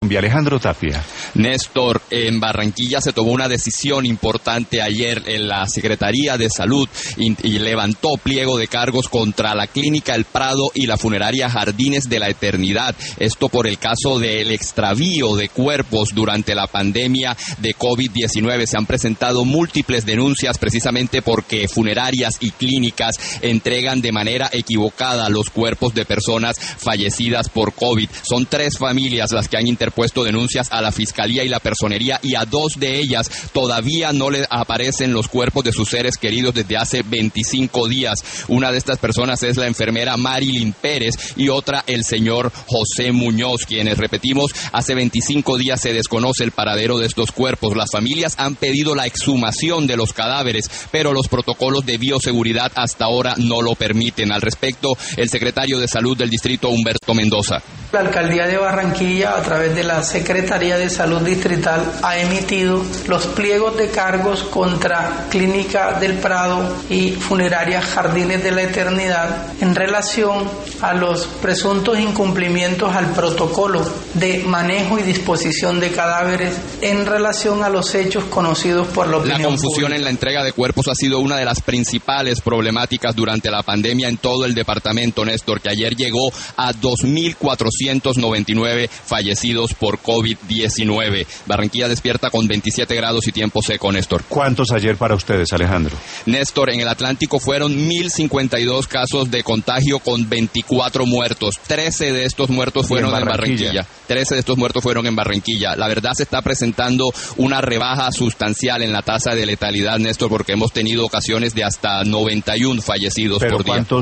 Alejandro Tapia. Néstor, en Barranquilla se tomó una decisión importante ayer en la Secretaría de Salud y levantó pliego de cargos contra la Clínica El Prado y la funeraria Jardines de la Eternidad. Esto por el caso del extravío de cuerpos durante la pandemia de COVID-19. Se han presentado múltiples denuncias precisamente porque funerarias y clínicas entregan de manera equivocada los cuerpos de personas fallecidas por COVID. Son 3 familias las que han interpuesto denuncias a la Fiscalía y la Personería, y a 2 de ellas todavía no le aparecen los cuerpos de sus seres queridos desde hace 25 días. Una de estas personas es la enfermera Marilyn Pérez y otra el señor José Muñoz, quienes, repetimos, hace 25 días se desconoce el paradero de estos cuerpos. Las familias han pedido la exhumación de los cadáveres, pero los protocolos de bioseguridad hasta ahora no lo permiten. Al respecto, el secretario de Salud del distrito, Humberto Mendoza. La Alcaldía de Barranquilla, a través de la Secretaría de Salud Distrital, ha emitido los pliegos de cargos contra Clínica del Prado y Funeraria Jardines de la Eternidad en relación a los presuntos incumplimientos al protocolo de manejo y disposición de cadáveres en relación a los hechos conocidos por la opinión pública. La confusión pública en la entrega de cuerpos ha sido una de las principales problemáticas durante la pandemia en todo el departamento, Néstor, que ayer llegó a 2.499 fallecidos por COVID-19. Barranquilla despierta con 27 grados y tiempo seco, Néstor. ¿Cuántos ayer para ustedes, Alejandro? Néstor, en el Atlántico fueron 1.052 casos de contagio con 24 muertos. 13 de estos muertos fueron en Barranquilla. 13 de estos muertos fueron en Barranquilla. La verdad, se está presentando una rebaja sustancial en la tasa de letalidad, Néstor, porque hemos tenido ocasiones de hasta 91 fallecidos por día.